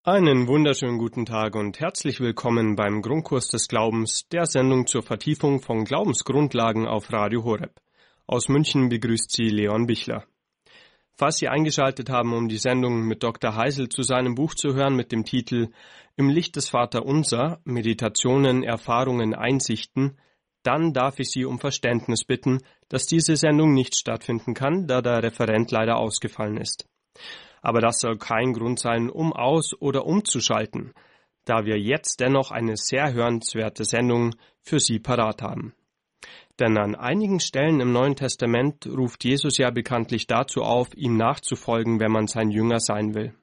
Einen wunderschönen guten Tag und herzlich willkommen beim Grundkurs des Glaubens, der Sendung zur Vertiefung von Glaubensgrundlagen auf Radio Horeb. Aus München begrüßt Sie Leon Bichler. Falls Sie eingeschaltet haben, um die Sendung mit Dr. Heisel zu seinem Buch zu hören mit dem Titel Im Licht des Vaterunser, Meditationen, Erfahrungen, Einsichten, dann darf ich Sie um Verständnis bitten, dass diese Sendung nicht stattfinden kann, da der Referent leider ausgefallen ist. Aber das soll kein Grund sein, um aus- oder umzuschalten, da wir jetzt dennoch eine sehr hörenswerte Sendung für Sie parat haben. Denn an einigen Stellen im Neuen Testament ruft Jesus ja bekanntlich dazu auf, ihm nachzufolgen, wenn man sein Jünger sein will.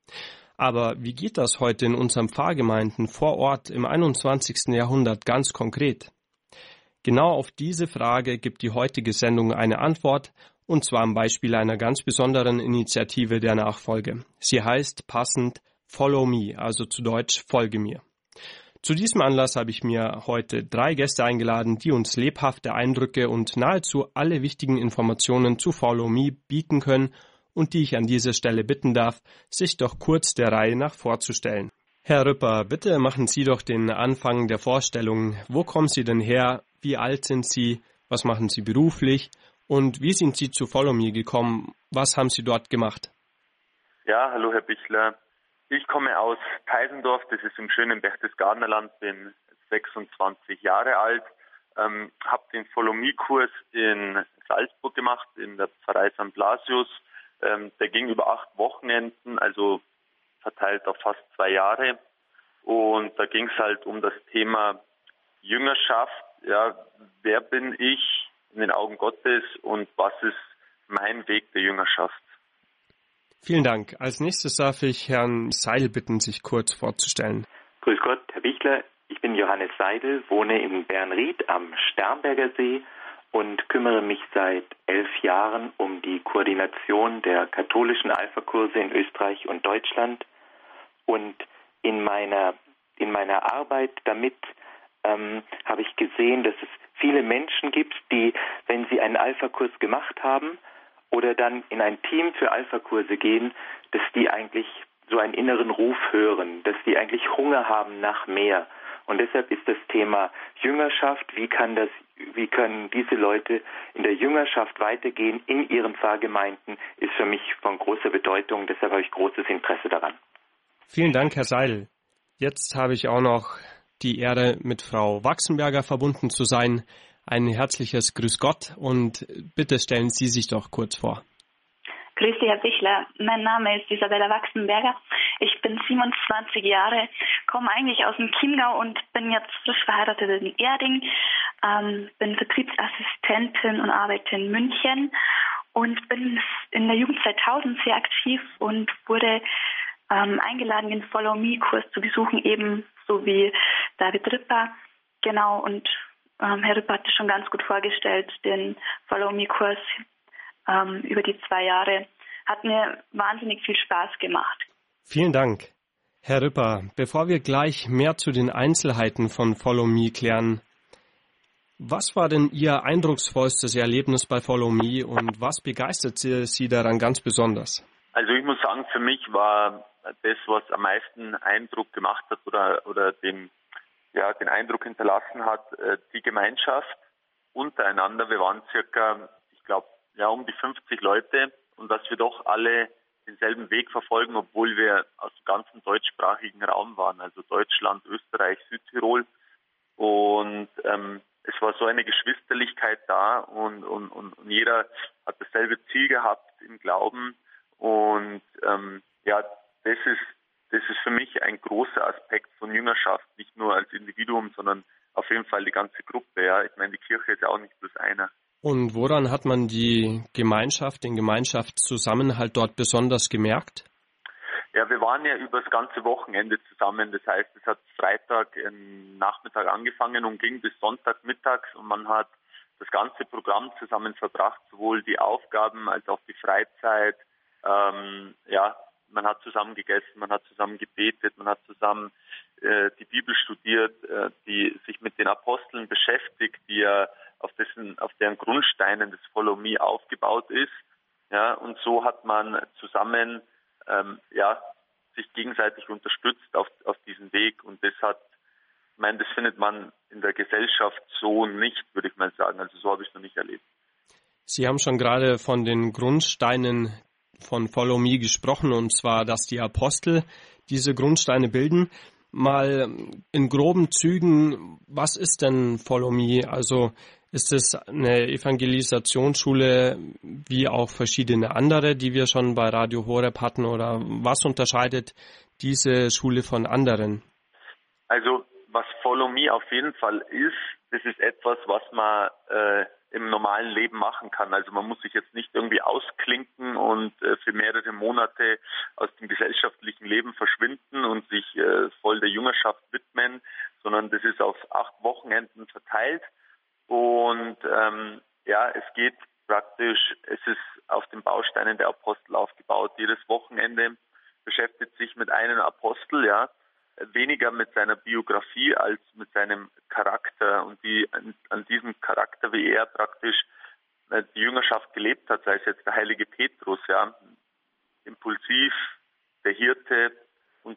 Aber wie geht das heute in unseren Pfarrgemeinden vor Ort im 21. Jahrhundert ganz konkret? Genau auf diese Frage gibt die heutige Sendung eine Antwort, und zwar am Beispiel einer ganz besonderen Initiative der Nachfolge. Sie heißt passend Follow Me, also zu Deutsch Folge mir. Zu diesem Anlass habe ich mir heute 3 Gäste eingeladen, die uns lebhafte Eindrücke und nahezu alle wichtigen Informationen zu Follow Me bieten können und die ich an dieser Stelle bitten darf, sich doch kurz der Reihe nach vorzustellen. Herr Rüpper, bitte machen Sie doch den Anfang der Vorstellung. Wo kommen Sie denn her? Wie alt sind Sie? Was machen Sie beruflich? Und wie sind Sie zu Follow Me gekommen? Was haben Sie dort gemacht? Ja, hallo Herr Bichler. Ich komme aus Teisendorf, das ist im schönen Berchtesgadenerland, bin 26 Jahre alt, habe den Follow Me-Kurs in Salzburg gemacht, in der Pfarrei St. Blasius. Der ging über 8 Wochenenden, also verteilt auf fast 2 Jahre. Und da ging es halt um das Thema Jüngerschaft. Ja, wer bin ich in den Augen Gottes und was ist mein Weg der Jüngerschaft? Vielen Dank. Als nächstes darf ich Herrn Seidel bitten, sich kurz vorzustellen. Grüß Gott, Herr Bichler. Ich bin Johannes Seidel, wohne in Bernried am Starnberger See und kümmere mich seit 11 Jahren um die Koordination der katholischen Alpha-Kurse in Österreich und Deutschland. Und in meiner Arbeit damit habe ich gesehen, dass es viele Menschen gibt, die, wenn sie einen Alpha-Kurs gemacht haben oder dann in ein Team für Alpha-Kurse gehen, dass die eigentlich so einen inneren Ruf hören, dass die eigentlich Hunger haben nach mehr. Und deshalb ist das Thema Jüngerschaft, wie können diese Leute in der Jüngerschaft weitergehen in ihren Pfarrgemeinden, ist für mich von großer Bedeutung. Deshalb habe ich großes Interesse daran. Vielen Dank, Herr Seidel. Jetzt habe ich auch noch die Ehre, mit Frau Wachsenberger verbunden zu sein. Ein herzliches Grüß Gott und bitte stellen Sie sich doch kurz vor. Grüß Sie, Herr Bichler. Mein Name ist Isabella Wachsenberger. Ich bin 27 Jahre, komme eigentlich aus dem Chiemgau und bin jetzt frisch verheiratet in Erding, bin Vertriebsassistentin und arbeite in München und bin in der Jugend 2000 sehr aktiv und wurde eingeladen, den Follow Me-Kurs zu besuchen, ebenso wie David Ripper. Genau, und Herr Ripper hat es schon ganz gut vorgestellt, den Follow Me-Kurs über die 2 Jahre. Hat mir wahnsinnig viel Spaß gemacht. Vielen Dank. Herr Ripper, bevor wir gleich mehr zu den Einzelheiten von Follow Me klären, was war denn Ihr eindrucksvollstes Erlebnis bei Follow Me und was begeistert Sie daran ganz besonders? Also ich muss sagen, für mich war das, was am meisten Eindruck gemacht hat oder den Eindruck hinterlassen hat, die Gemeinschaft untereinander. Wir waren circa, ich glaube, um die 50 Leute und dass wir doch alle denselben Weg verfolgen, obwohl wir aus dem ganzen deutschsprachigen Raum waren, also Deutschland, Österreich, Südtirol. Und es war so eine Geschwisterlichkeit da und jeder hat dasselbe Ziel gehabt im Glauben. Und das ist für mich ein großer Aspekt von Jüngerschaft, nicht nur als Individuum, sondern auf jeden Fall die ganze Gruppe. Ja, ich meine, die Kirche ist ja auch nicht bloß einer. Und woran hat man den Gemeinschaftszusammenhalt dort besonders gemerkt? Ja, wir waren ja über das ganze Wochenende zusammen. Das heißt, es hat Freitag Nachmittag angefangen und ging bis Sonntag mittags und man hat das ganze Programm zusammen verbracht, sowohl die Aufgaben als auch die Freizeit. Man hat zusammen gegessen, man hat zusammen gebetet, man hat zusammen die Bibel studiert, die sich mit den Aposteln beschäftigt, die ja auf deren Grundsteinen das Follow Me aufgebaut ist. Ja, und so hat man zusammen sich gegenseitig unterstützt auf diesem Weg. Und das findet man in der Gesellschaft so nicht, würde ich mal sagen. Also so habe ich es noch nicht erlebt. Sie haben schon gerade von den Grundsteinen von Follow Me gesprochen, und zwar, dass die Apostel diese Grundsteine bilden. Mal in groben Zügen, was ist denn Follow Me? Also ist es eine Evangelisationsschule wie auch verschiedene andere, die wir schon bei Radio Horeb hatten, oder was unterscheidet diese Schule von anderen? Also was Follow Me auf jeden Fall ist, das ist etwas, was man im normalen Leben machen kann. Also man muss sich jetzt nicht irgendwie ausklinken und für mehrere Monate aus dem gesellschaftlichen Leben verschwinden und sich voll der Jüngerschaft widmen, sondern das ist auf 8 Wochenenden verteilt. Und es geht praktisch, es ist auf den Bausteinen der Apostel aufgebaut. Jedes Wochenende beschäftigt sich mit einem Apostel, ja, weniger mit seiner Biografie als mit seinem Charakter, und an diesem Charakter, wie er praktisch die Jüngerschaft gelebt hat, sei es jetzt der heilige Petrus, ja, impulsiv, der Hirte, und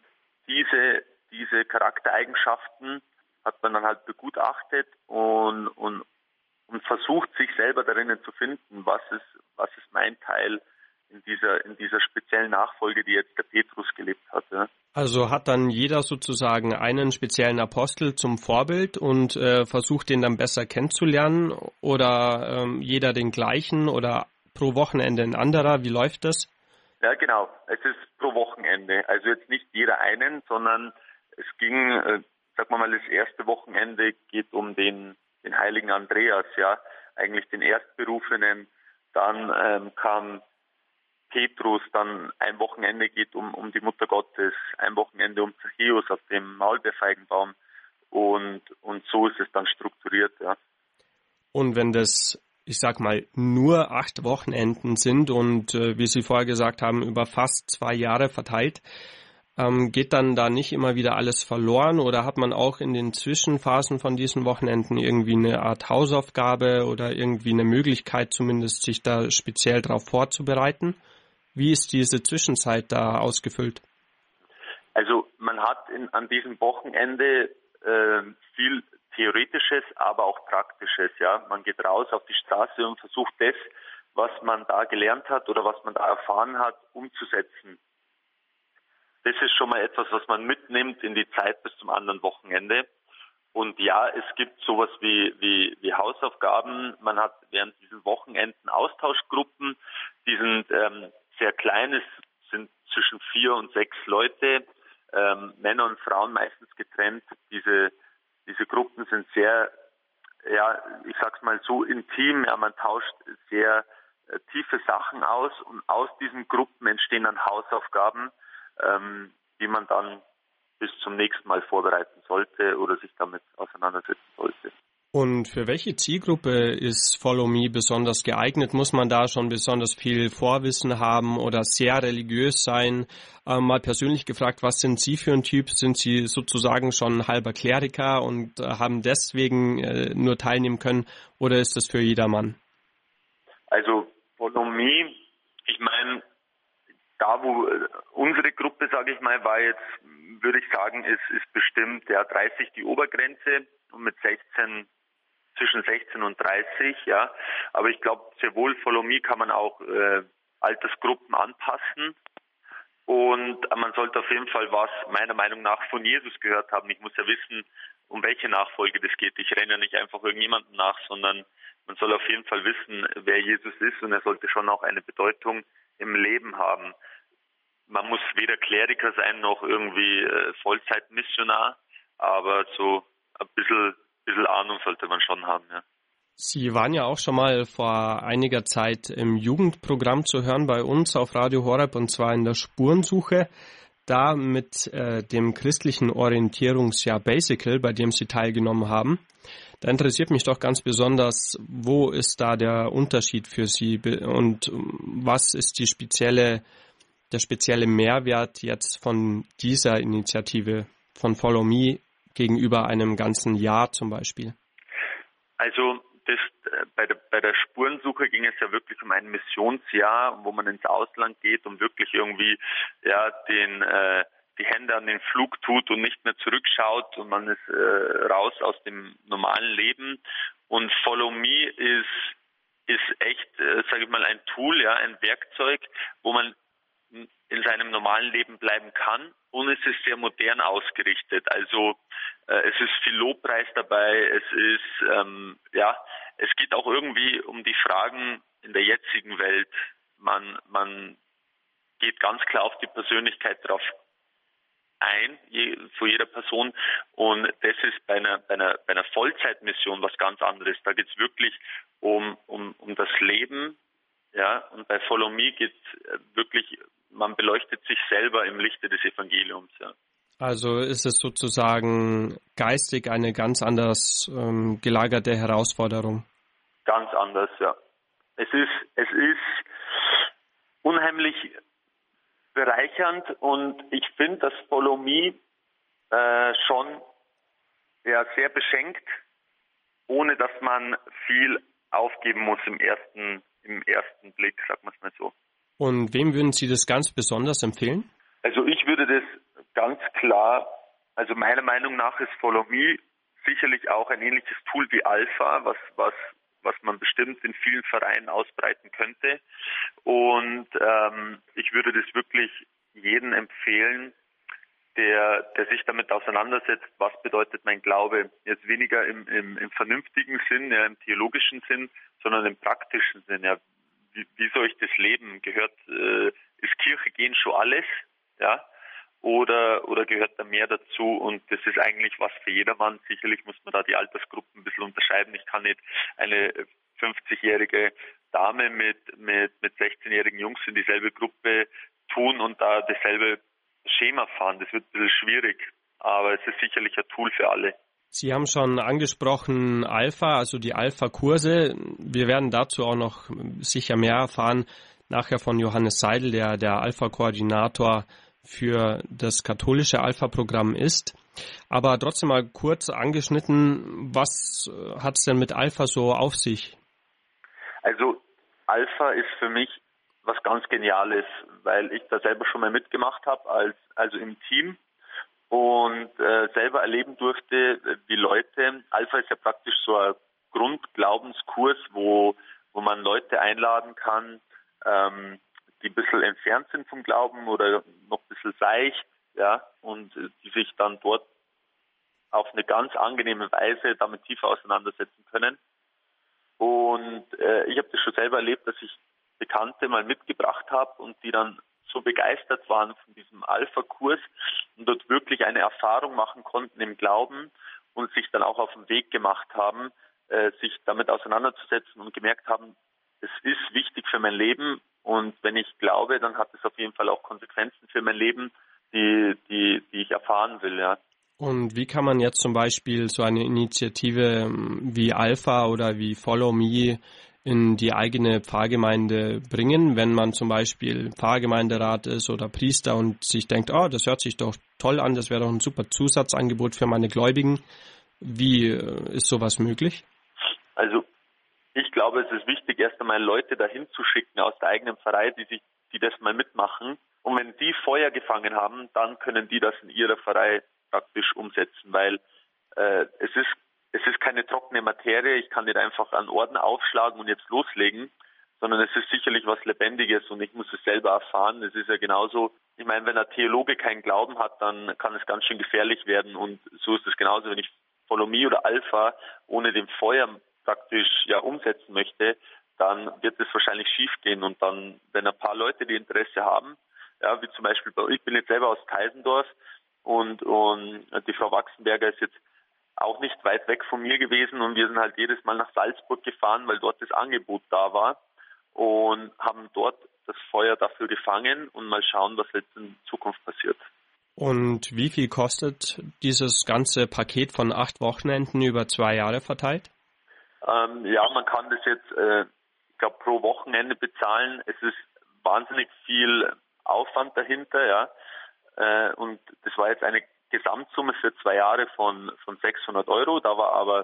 diese Charaktereigenschaften hat man dann halt begutachtet und versucht, sich selber darin zu finden, was ist mein Teil in dieser speziellen Nachfolge, die jetzt der Petrus gelebt hat. Ja. Also hat dann jeder sozusagen einen speziellen Apostel zum Vorbild und versucht, den dann besser kennenzulernen, oder jeder den gleichen oder pro Wochenende ein anderer? Wie läuft das? Ja, genau. Es ist pro Wochenende. Also jetzt nicht jeder einen, sondern es ging, sagen wir mal, das erste Wochenende geht um den heiligen Andreas, ja, eigentlich den Erstberufenen. Dann kam Petrus, dann ein Wochenende geht um die Mutter Gottes, ein Wochenende um Zachäus auf dem Maulbeerfeigenbaum, und so ist es dann strukturiert, ja. Und wenn das, ich sag mal, nur 8 Wochenenden sind und wie Sie vorher gesagt haben, über fast 2 Jahre verteilt, geht dann da nicht immer wieder alles verloren, oder hat man auch in den Zwischenphasen von diesen Wochenenden irgendwie eine Art Hausaufgabe oder irgendwie eine Möglichkeit zumindest, sich da speziell darauf vorzubereiten? Wie ist diese Zwischenzeit da ausgefüllt? Also man hat an diesem Wochenende viel Theoretisches, aber auch Praktisches. Ja, man geht raus auf die Straße und versucht das, was man da gelernt hat oder was man da erfahren hat, umzusetzen. Das ist schon mal etwas, was man mitnimmt in die Zeit bis zum anderen Wochenende. Und ja, es gibt sowas wie Hausaufgaben. Man hat während diesen Wochenenden Austauschgruppen, die sind sehr klein, es sind zwischen 4 und 6 Leute, Männer und Frauen meistens getrennt. Diese Gruppen sind sehr, ja, ich sag's mal so intim, ja, man tauscht sehr tiefe Sachen aus, und aus diesen Gruppen entstehen dann Hausaufgaben, die man dann bis zum nächsten Mal vorbereiten sollte oder sich damit auseinandersetzen sollte. Und für welche Zielgruppe ist Follow Me besonders geeignet? Muss man da schon besonders viel Vorwissen haben oder sehr religiös sein? Mal persönlich gefragt, was sind Sie für ein Typ? Sind Sie sozusagen schon halber Kleriker und haben deswegen nur teilnehmen können, oder ist das für jedermann? Also Follow Me, ich meine, da wo unsere Gruppe, sage ich mal, war jetzt, würde ich sagen, ist bestimmt 30 die Obergrenze und mit 16, zwischen 16 und 30, ja. Aber ich glaube, sehr wohl Follow Me kann man auch Altersgruppen anpassen. Und man sollte auf jeden Fall was meiner Meinung nach von Jesus gehört haben. Ich muss ja wissen, um welche Nachfolge das geht. Ich renne ja nicht einfach irgendjemandem nach, sondern man soll auf jeden Fall wissen, wer Jesus ist, und er sollte schon auch eine Bedeutung im Leben haben. Man muss weder Kleriker sein noch irgendwie Vollzeitmissionar, aber so ein bisschen Ahnung sollte man schon haben, ja. Sie waren ja auch schon mal vor einiger Zeit im Jugendprogramm zu hören bei uns auf Radio Horeb, und zwar in der Spurensuche, da mit dem christlichen Orientierungsjahr Basical, bei dem Sie teilgenommen haben. Da interessiert mich doch ganz besonders, wo ist da der Unterschied für Sie und was ist der spezielle Mehrwert jetzt von dieser Initiative von Follow Me gegenüber einem ganzen Jahr zum Beispiel? Also bei der Spurensuche ging es ja wirklich um ein Missionsjahr, wo man ins Ausland geht und wirklich irgendwie die Hände an den Flug tut und nicht mehr zurückschaut und man ist raus aus dem normalen Leben. Und Follow Me ist echt, sage ich mal, ein Tool, ja, ein Werkzeug, wo man in seinem normalen Leben bleiben kann, und es ist sehr modern ausgerichtet. Also es ist viel Lobpreis dabei, es geht auch irgendwie um die Fragen in der jetzigen Welt. Man geht ganz klar auf die Persönlichkeit drauf ein, zu jeder Person, und das ist bei einer Vollzeitmission was ganz anderes. Da geht es wirklich um das Leben, ja, und bei Follow Me geht es wirklich, man beleuchtet sich selber im Lichte des Evangeliums, ja. Also ist es sozusagen geistig eine ganz anders gelagerte Herausforderung? Ganz anders, ja. Es ist unheimlich bereichernd, und ich finde, dass Follow Me schon sehr beschenkt, ohne dass man viel aufgeben muss im ersten Blick, sagen wir es mal so. Und wem würden Sie das ganz besonders empfehlen? Also ich würde das ganz klar, also meiner Meinung nach ist Follow Me sicherlich auch ein ähnliches Tool wie Alpha, was man bestimmt in vielen Vereinen ausbreiten könnte. Und ich würde das wirklich jedem empfehlen, der sich damit auseinandersetzt, was bedeutet mein Glaube. Jetzt weniger im vernünftigen Sinn, ja, im theologischen Sinn, sondern im praktischen Sinn. Ja. Wie soll ich das leben? Ist Kirche gehen schon alles? Ja? Oder gehört da mehr dazu? Und das ist eigentlich was für jedermann. Sicherlich muss man da die Altersgruppen ein bisschen unterscheiden. Ich kann nicht eine 50-jährige Dame mit 16-jährigen Jungs in dieselbe Gruppe tun und da dasselbe Schema fahren. Das wird ein bisschen schwierig, aber es ist sicherlich ein Tool für alle. Sie haben schon angesprochen Alpha, also die Alpha-Kurse. Wir werden dazu auch noch sicher mehr erfahren, nachher von Johannes Seidel, der Alpha-Koordinator für das katholische Alpha-Programm ist. Aber trotzdem mal kurz angeschnitten, was hat es denn mit Alpha so auf sich? Also Alpha ist für mich was ganz Geniales, weil ich da selber schon mal mitgemacht habe, also im Team, und selber erleben durfte, wie Leute, Alpha ist ja praktisch so ein Grundglaubenskurs, wo man Leute einladen kann, die ein bisschen entfernt sind vom Glauben oder noch ein bisschen seicht, ja, und die sich dann dort auf eine ganz angenehme Weise damit tiefer auseinandersetzen können. Und ich habe das schon selber erlebt, dass ich Bekannte mal mitgebracht habe und die dann so begeistert waren von diesem Alpha-Kurs und dort wirklich eine Erfahrung machen konnten im Glauben und sich dann auch auf den Weg gemacht haben, sich damit auseinanderzusetzen und gemerkt haben, es ist wichtig für mein Leben, und wenn ich glaube, dann hat es auf jeden Fall auch Konsequenzen für mein Leben, die ich erfahren will, ja. Und wie kann man jetzt zum Beispiel so eine Initiative wie Alpha oder wie Follow Me in die eigene Pfarrgemeinde bringen, wenn man zum Beispiel Pfarrgemeinderat ist oder Priester und sich denkt, oh, das hört sich doch toll an, das wäre doch ein super Zusatzangebot für meine Gläubigen. Wie ist sowas möglich? Also ich glaube, es ist wichtig, erst einmal Leute dahin zu schicken aus der eigenen Pfarrei, die das mal mitmachen. Und wenn die Feuer gefangen haben, dann können die das in ihrer Pfarrei praktisch umsetzen, weil es ist keine trockene Materie. Ich kann nicht einfach einen Orden aufschlagen und jetzt loslegen, sondern es ist sicherlich was Lebendiges und ich muss es selber erfahren. Es ist ja genauso, ich meine, wenn ein Theologe keinen Glauben hat, dann kann es ganz schön gefährlich werden, und so ist es genauso, wenn ich Follow Me oder Alpha ohne dem Feuer praktisch umsetzen möchte, dann wird es wahrscheinlich schief gehen, und dann, wenn ein paar Leute die Interesse haben, ja, wie zum Beispiel, ich bin jetzt selber aus Teisendorf und die Frau Wachsenberger ist jetzt auch nicht weit weg von mir gewesen, und wir sind halt jedes Mal nach Salzburg gefahren, weil dort das Angebot da war, und haben dort das Feuer dafür gefangen und mal schauen, was jetzt in Zukunft passiert. Und wie viel kostet dieses ganze Paket von 8 Wochenenden über 2 Jahre verteilt? Man kann das jetzt, ich glaube, pro Wochenende bezahlen. Es ist wahnsinnig viel Aufwand dahinter, ja. Und das war jetzt eine Gesamtsumme für 2 Jahre von 600 Euro. Da war aber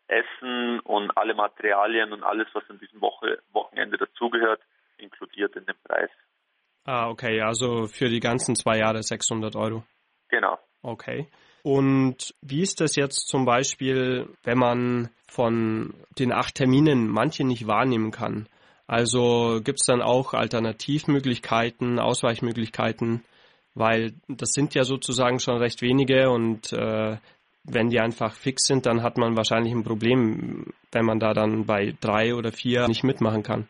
Essen und alle Materialien und alles, was an diesem Wochenende dazugehört, inkludiert in den Preis. Ah, okay, also für die ganzen 2 Jahre 600 Euro. Genau. Okay. Und wie ist das jetzt zum Beispiel, wenn man von den 8 Terminen manche nicht wahrnehmen kann? Also gibt es dann auch Alternativmöglichkeiten, Ausweichmöglichkeiten? Weil das sind ja sozusagen schon recht wenige und wenn die einfach fix sind, dann hat man wahrscheinlich ein Problem, wenn man da dann bei 3 oder 4 nicht mitmachen kann.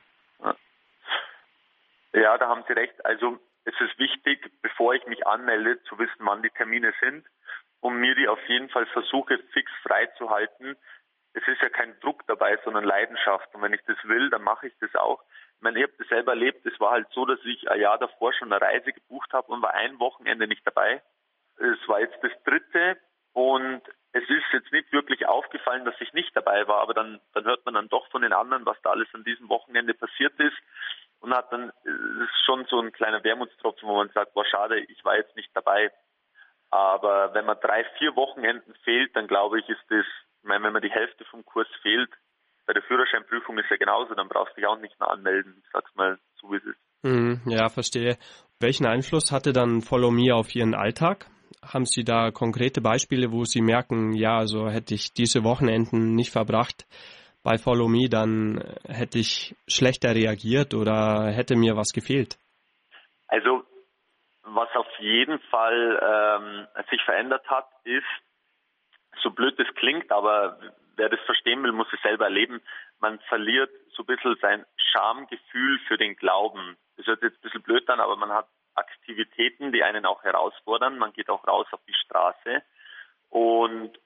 Ja, da haben Sie recht. Also es ist wichtig, bevor ich mich anmelde, zu wissen, wann die Termine sind, um mir die auf jeden Fall versuche, fix freizuhalten. Es ist ja kein Druck dabei, sondern Leidenschaft. Und wenn ich das will, dann mache ich das auch. Ich meine, ich habe das selber erlebt. Es war halt so, dass ich ein Jahr davor schon eine Reise gebucht habe und war ein Wochenende nicht dabei. Es war jetzt das 3. und es ist jetzt nicht wirklich aufgefallen, dass ich nicht dabei war, aber dann hört man dann doch von den anderen, was da alles an diesem Wochenende passiert ist. Und hat dann, das ist schon so ein kleiner Wermutstropfen, wo man sagt, boah, schade, ich war jetzt nicht dabei. Aber wenn man 3, 4 Wochenenden fehlt, dann glaube ich, ist das, ich meine, wenn man die Hälfte vom Kurs fehlt, bei der Führerscheinprüfung ist ja genauso, dann brauchst du dich auch nicht mehr anmelden. Ich sag's mal so, wie es ist. Ja, verstehe. Welchen Einfluss hatte dann Follow Me auf Ihren Alltag? Haben Sie da konkrete Beispiele, wo Sie merken, ja, also hätte ich diese Wochenenden nicht verbracht bei Follow Me, dann hätte ich schlechter reagiert oder hätte mir was gefehlt? Also, was auf jeden Fall sich verändert hat, ist, so blöd es klingt, aber wer das verstehen will, muss es selber erleben, man verliert so ein bisschen sein Schamgefühl für den Glauben. Das hört jetzt ein bisschen blöd an, aber man hat Aktivitäten, die einen auch herausfordern. Man geht auch raus auf die Straße und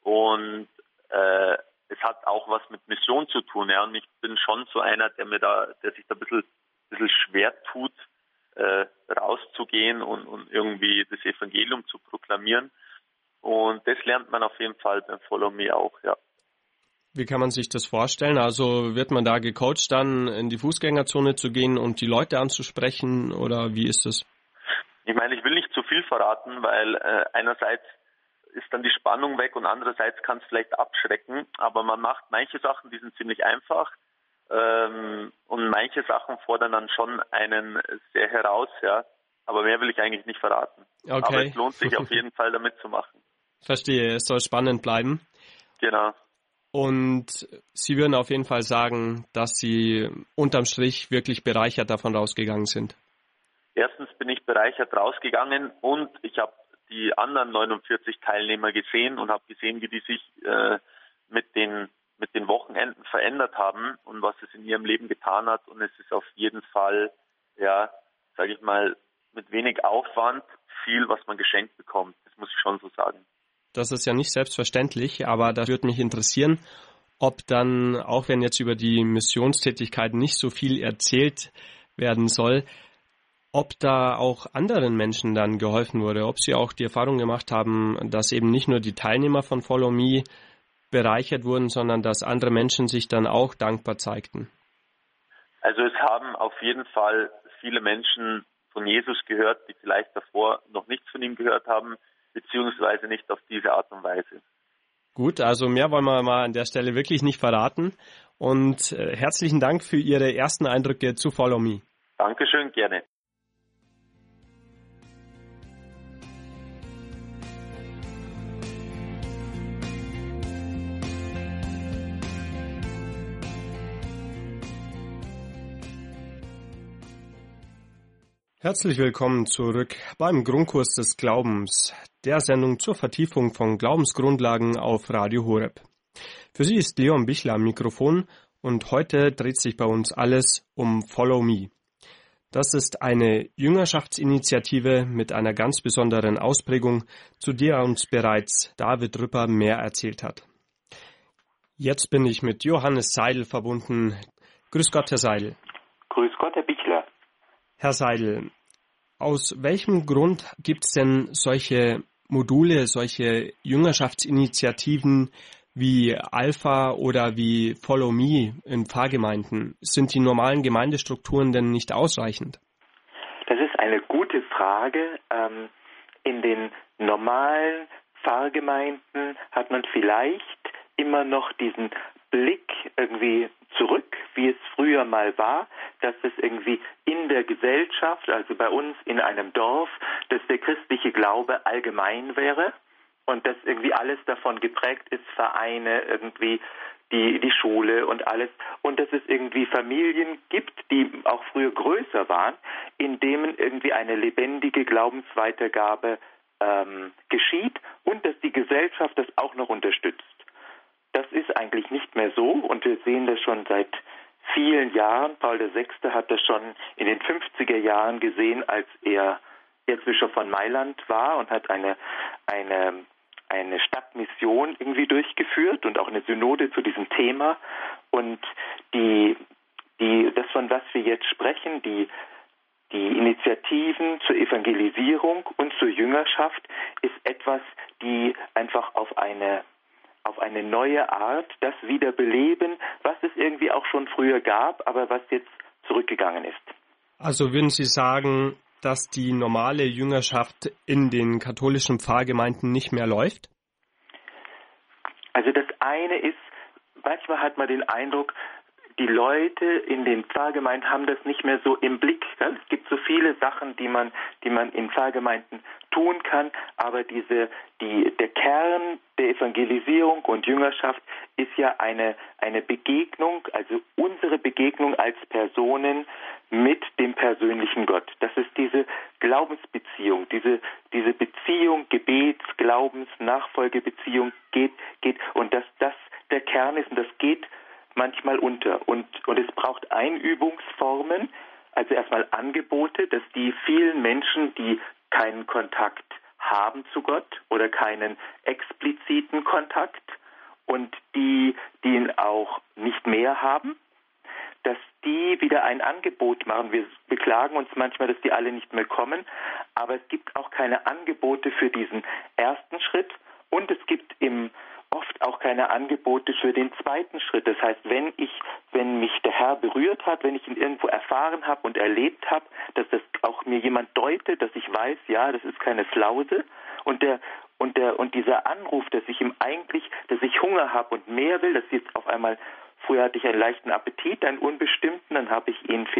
es hat auch was mit Mission zu tun. Ja. Und ich bin schon so einer, der sich da ein bisschen schwer tut, rauszugehen und irgendwie das Evangelium zu proklamieren. Und das lernt man auf jeden Fall beim Follow Me auch, ja. Wie kann man sich das vorstellen? Also wird man da gecoacht, dann in die Fußgängerzone zu gehen und die Leute anzusprechen oder wie ist es? Ich meine, ich will nicht zu viel verraten, weil einerseits ist dann die Spannung weg und andererseits kann es vielleicht abschrecken. Aber man macht manche Sachen, die sind ziemlich einfach und manche Sachen fordern dann schon einen sehr heraus, ja. Aber mehr will ich eigentlich nicht verraten. Okay. Aber es lohnt sich auf jeden Fall, damit zu machen. Verstehe, es soll spannend bleiben. Genau. Und Sie würden auf jeden Fall sagen, dass Sie unterm Strich wirklich bereichert davon rausgegangen sind. Erstens bin ich bereichert rausgegangen und ich habe die anderen 49 Teilnehmer gesehen und habe gesehen, wie die sich mit den Wochenenden verändert haben und was es in ihrem Leben getan hat. Und es ist auf jeden Fall, ja, sage ich mal, mit wenig Aufwand viel, was man geschenkt bekommt. Das muss ich schon so sagen. Das ist ja nicht selbstverständlich, aber das würde mich interessieren, ob dann, auch wenn jetzt über die Missionstätigkeit nicht so viel erzählt werden soll, ob da auch anderen Menschen dann geholfen wurde, ob Sie auch die Erfahrung gemacht haben, dass eben nicht nur die Teilnehmer von Follow Me bereichert wurden, sondern dass andere Menschen sich dann auch dankbar zeigten. Also es haben auf jeden Fall viele Menschen von Jesus gehört, die vielleicht davor noch nichts von ihm gehört haben, beziehungsweise nicht auf diese Art und Weise. Gut, also mehr wollen wir mal an der Stelle wirklich nicht verraten. Und herzlichen Dank für Ihre ersten Eindrücke zu Follow Me. Dankeschön, gerne. Herzlich willkommen zurück beim Grundkurs des Glaubens, der Sendung zur Vertiefung von Glaubensgrundlagen auf Radio Horeb. Für Sie ist Leon Bichler am Mikrofon und heute dreht sich bei uns alles um Follow Me. Das ist eine Jüngerschaftsinitiative mit einer ganz besonderen Ausprägung, zu der uns bereits David Rüpper mehr erzählt hat. Jetzt bin ich mit Johannes Seidel verbunden. Grüß Gott, Herr Seidel. Grüß Gott, Herr Bichler. Herr Seidel, aus welchem Grund gibt es denn solche Module, solche Jüngerschaftsinitiativen wie Alpha oder wie Follow Me in Pfarrgemeinden? Sind die normalen Gemeindestrukturen denn nicht ausreichend? Das ist eine gute Frage. In den normalen Pfarrgemeinden hat man vielleicht immer noch diesen Blick irgendwie zurück, wie es früher mal war, dass es irgendwie in der Gesellschaft, also bei uns in einem Dorf, dass der christliche Glaube allgemein wäre und dass irgendwie alles davon geprägt ist, Vereine, irgendwie die Schule und alles, und dass es irgendwie Familien gibt, die auch früher größer waren, in denen irgendwie eine lebendige Glaubensweitergabe geschieht und dass die Gesellschaft das auch noch unterstützt. Das ist eigentlich nicht mehr so und wir sehen das schon seit vielen Jahren. Paul VI. Hat das schon in den 50er Jahren gesehen, als er Erzbischof von Mailand war und hat eine Stadtmission irgendwie durchgeführt und auch eine Synode zu diesem Thema. Und das, von was wir jetzt sprechen, die Initiativen zur Evangelisierung und zur Jüngerschaft, ist etwas, die einfach auf eine neue Art das wiederbeleben, was es irgendwie auch schon früher gab, aber was jetzt zurückgegangen ist. Also würden Sie sagen, dass die normale Jüngerschaft in den katholischen Pfarrgemeinden nicht mehr läuft? Also das eine ist, manchmal hat man den Eindruck, die Leute in den Pfarrgemeinden haben das nicht mehr so im Blick. Es gibt so viele Sachen, die man in Pfarrgemeinden tun kann, aber der Kern der Evangelisierung und Jüngerschaft ist ja eine Begegnung, also unsere Begegnung als Personen mit dem persönlichen Gott. Das ist diese Glaubensbeziehung, diese Beziehung, Gebets-, Glaubens-, Nachfolgebeziehung geht und dass das der Kern ist und das geht manchmal unter. Und es braucht Einübungsformen, also erstmal Angebote, dass die vielen Menschen, die keinen Kontakt haben zu Gott oder keinen expliziten Kontakt und die ihn auch nicht mehr haben, dass die wieder ein Angebot machen. Wir beklagen uns manchmal, dass die alle nicht mehr kommen, aber es gibt auch keine Angebote für diesen ersten Schritt und es gibt oft auch keine Angebote für den zweiten Schritt. Das heißt, wenn mich der Herr berührt hat, wenn ich ihn irgendwo erfahren habe und erlebt habe, dass das auch mir jemand deutet, dass ich weiß, ja, das ist keine Flause und dieser Anruf, dass ich Hunger habe und mehr will, dass jetzt auf einmal, früher hatte ich einen leichten Appetit, einen unbestimmten, dann habe ich ihn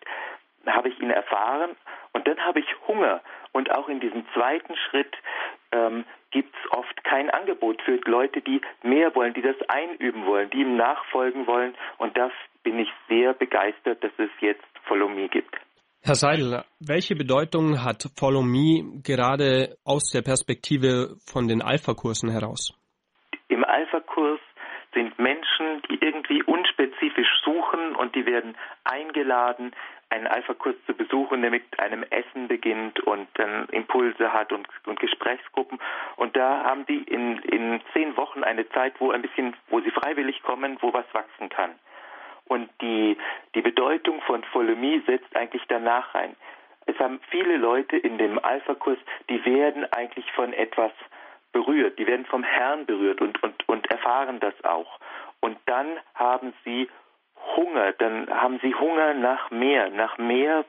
erfahren und dann habe ich Hunger. Und auch in diesem zweiten Schritt gibt es oft kein Angebot für Leute, die mehr wollen, die das einüben wollen, die ihm nachfolgen wollen. Und das bin ich sehr begeistert, dass es jetzt Follow Me gibt. Herr Seidel, welche Bedeutung hat Follow Me gerade aus der Perspektive von den Alpha-Kursen heraus? Im Alpha-Kurs sind Menschen, die irgendwie unspezifisch suchen und die werden eingeladen, einen Alpha-Kurs zu besuchen, der mit einem Essen beginnt und dann Impulse hat und Gesprächsgruppen. Und da haben die in 10 Wochen eine Zeit, wo sie freiwillig kommen, wo was wachsen kann. Und die Bedeutung von Follow Me setzt eigentlich danach rein. Es haben viele Leute in dem Alpha-Kurs, die werden eigentlich von etwas berührt, die werden vom Herrn berührt und erfahren das auch. Und dann haben sie Hunger nach mehr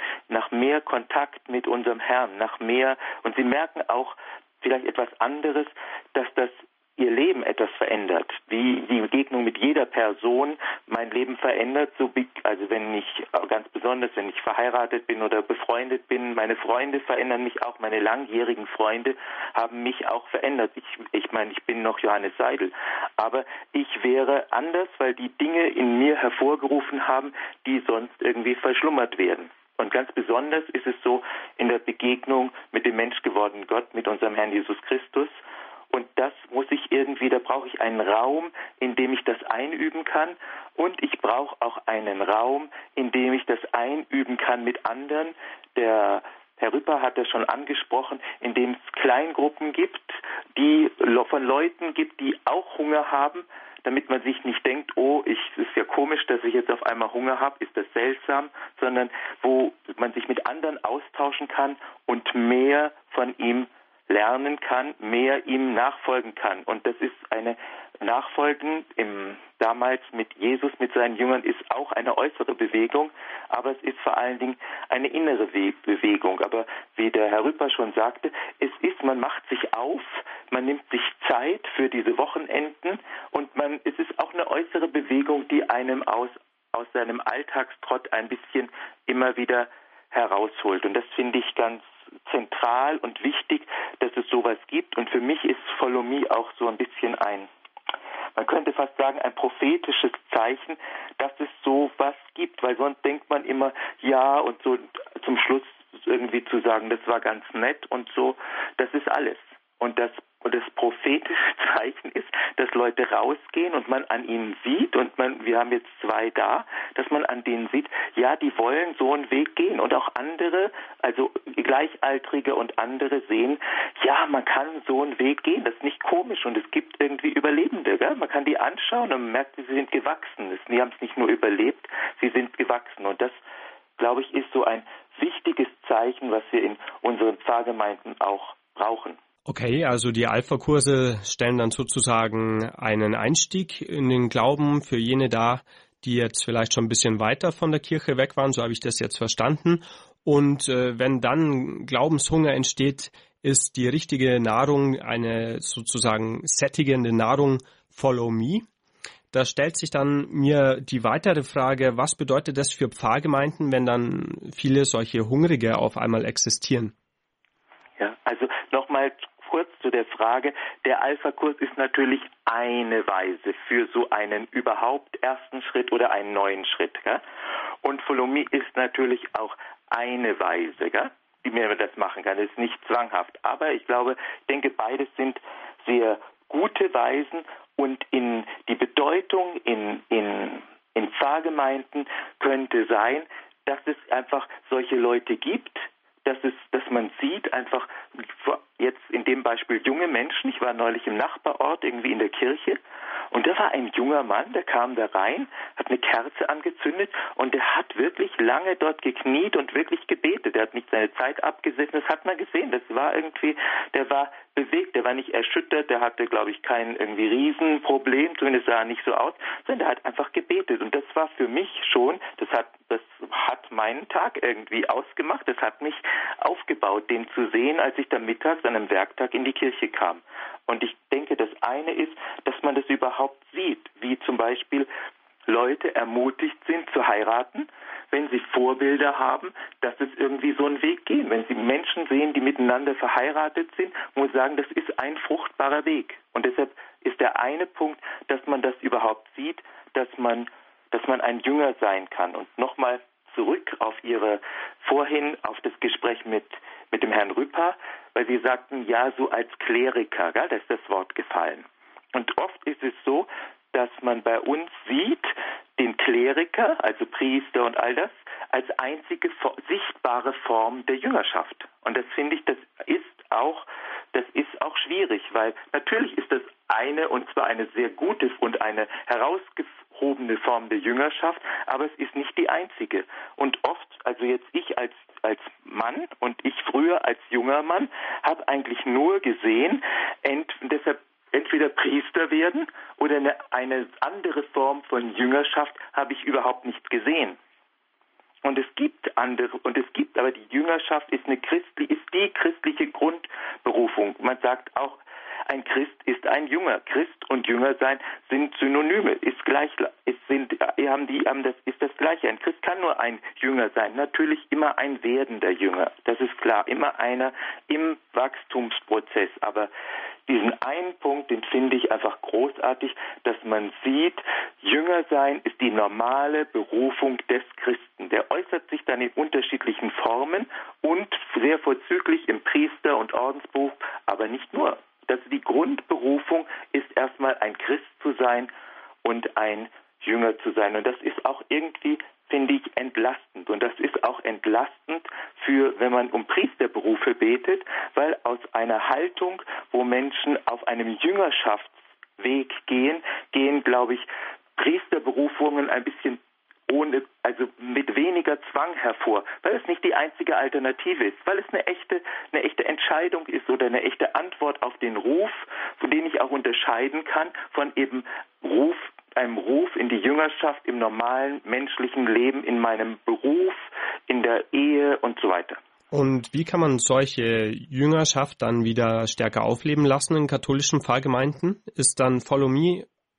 Kontakt mit unserem Herrn, nach mehr, und sie merken auch vielleicht etwas anderes, dass das ihr Leben etwas verändert, wie die Begegnung mit jeder Person mein Leben verändert, also wenn ich verheiratet bin oder befreundet bin, meine Freunde verändern mich auch, meine langjährigen Freunde haben mich auch verändert. Ich bin noch Johannes Seidel, aber ich wäre anders, weil die Dinge in mir hervorgerufen haben, die sonst irgendwie verschlummert werden. Und ganz besonders ist es so in der Begegnung mit dem menschgewordenen Gott, mit unserem Herrn Jesus Christus. Und da brauche ich einen Raum, in dem ich das einüben kann. Und ich brauche auch einen Raum, in dem ich das einüben kann mit anderen. Der Herr Rüpper hat das schon angesprochen, in dem es Kleingruppen gibt, von Leuten gibt, die auch Hunger haben, damit man sich nicht denkt, es ist ja komisch, dass ich jetzt auf einmal Hunger habe, ist das seltsam, sondern wo man sich mit anderen austauschen kann und mehr von ihm lernen kann, mehr ihm nachfolgen kann. Und das ist eine Nachfolgen damals mit Jesus, mit seinen Jüngern, ist auch eine äußere Bewegung, aber es ist vor allen Dingen eine innere Bewegung. Aber wie der Herr Rüpper schon sagte, man macht sich auf, man nimmt sich Zeit für diese Wochenenden und es ist auch eine äußere Bewegung, die einem aus seinem Alltagstrott ein bisschen immer wieder herausholt. Und das finde ich ganz zentral und wichtig, dass es sowas gibt. Und für mich ist Follow Me auch so ein bisschen man könnte fast sagen, ein prophetisches Zeichen, dass es sowas gibt. Weil sonst denkt man immer, ja, und so zum Schluss irgendwie zu sagen, das war ganz nett und so, das ist alles. Und das prophetische Zeichen ist, dass Leute rausgehen und man an ihnen sieht, und wir haben jetzt 2 da, dass man an denen sieht, ja, die wollen so einen Weg gehen, und auch andere, also Gleichaltrige und andere sehen, ja, man kann so einen Weg gehen, das ist nicht komisch, und es gibt irgendwie Überlebende, gell? Man kann die anschauen und man merkt, sie sind gewachsen, die haben es nicht nur überlebt, sie sind gewachsen, und das, glaube ich, ist so ein wichtiges Zeichen, was wir in unseren Pfarrgemeinden auch brauchen. Okay, also die Alpha-Kurse stellen dann sozusagen einen Einstieg in den Glauben für jene dar, die jetzt vielleicht schon ein bisschen weiter von der Kirche weg waren, so habe ich das jetzt verstanden. Und wenn dann Glaubenshunger entsteht, ist die richtige Nahrung, eine sozusagen sättigende Nahrung, Follow Me. Da stellt sich dann mir die weitere Frage, was bedeutet das für Pfarrgemeinden, wenn dann viele solche Hungrige auf einmal existieren? Ja, also nochmal kurz zu der Frage, der Alpha-Kurs ist natürlich eine Weise für so einen überhaupt ersten Schritt oder einen neuen Schritt. Gell? Und Follow Me ist natürlich auch eine Weise, gell? Wie man das machen kann. Das ist nicht zwanghaft. Aber ich denke, beides sind sehr gute Weisen, und in die Bedeutung in Pfarrgemeinden könnte sein, dass es einfach solche Leute gibt, dass man sieht, einfach jetzt in dem Beispiel junge Menschen. Ich war neulich im Nachbarort, irgendwie in der Kirche, und da war ein junger Mann, der kam da rein, hat eine Kerze angezündet, und der hat wirklich lange dort gekniet und wirklich gebetet. Der hat nicht seine Zeit abgesessen, das hat man gesehen. Das war irgendwie, der war bewegt, der war nicht erschüttert, der hatte, glaube ich, kein irgendwie Riesenproblem, zumindest sah er nicht so aus, sondern der hat einfach gebetet. Und das war für mich schon, das hat meinen Tag irgendwie ausgemacht, das hat mich aufgebaut, den zu sehen, als ich dann mittags an einem Werktag in die Kirche kam. Und ich denke, das eine ist, dass man das überhaupt sieht, wie zum Beispiel Leute ermutigt sind zu heiraten, wenn sie Vorbilder haben, dass es irgendwie so einen Weg geht. Wenn sie Menschen sehen, die miteinander verheiratet sind, muss ich sagen, das ist ein fruchtbarer Weg. Und deshalb ist der eine Punkt, dass man das überhaupt sieht, dass man ein Jünger sein kann. Und nochmal zurück auf auf das Gespräch mit dem Herrn Rüpper, weil Sie sagten, ja, so als Kleriker, gell, da ist das Wort gefallen. Und oft ist es so, dass man bei uns sieht, den Kleriker, also Priester und all das, als einzige sichtbare Form der Jüngerschaft. Und das finde ich, das ist auch schwierig, weil natürlich ist das eine, und zwar eine sehr gute und eine herausgehobene Form der Jüngerschaft, aber es ist nicht die einzige. Und oft, also jetzt ich als Mann und ich früher als junger Mann, habe eigentlich nur gesehen, deshalb entweder Priester werden oder eine andere Form von Jüngerschaft habe ich überhaupt nicht gesehen. Und es gibt andere, aber die Jüngerschaft ist die christliche Grundberufung. Man sagt auch, ein Christ ist ein Jünger. Christ und Jünger sein sind Synonyme, ist das Gleiche. Ein Christ kann nur ein Jünger sein, natürlich immer ein werdender Jünger, das ist klar, immer einer im Wachstumsprozess, aber diesen einen Punkt, den finde ich einfach großartig, dass man sieht, Jünger sein ist die normale Berufung des Christen. Der äußert sich dann in unterschiedlichen Formen und sehr vorzüglich im Priester- und Ordensberuf, aber nicht nur. Die Grundberufung ist erstmal ein Christ zu sein und ein Jünger zu sein. Und das ist auch irgendwie, finde ich, entlastend. Und das ist auch entlastend wenn man um Priesterberufe betet, weil aus einer Haltung, wo Menschen auf einem Jüngerschaftsweg gehen, glaube ich, Priesterberufungen ein bisschen mit weniger Zwang hervor, weil es nicht die einzige Alternative ist, weil es eine echte Entscheidung ist oder eine echte Antwort auf den Ruf, von dem ich auch unterscheiden kann von eben einem Ruf in die Jüngerschaft im normalen menschlichen Leben, in meinem Beruf, in der Ehe und so weiter. Und wie kann man solche Jüngerschaft dann wieder stärker aufleben lassen in katholischen Pfarrgemeinden? Ist dann Follow Me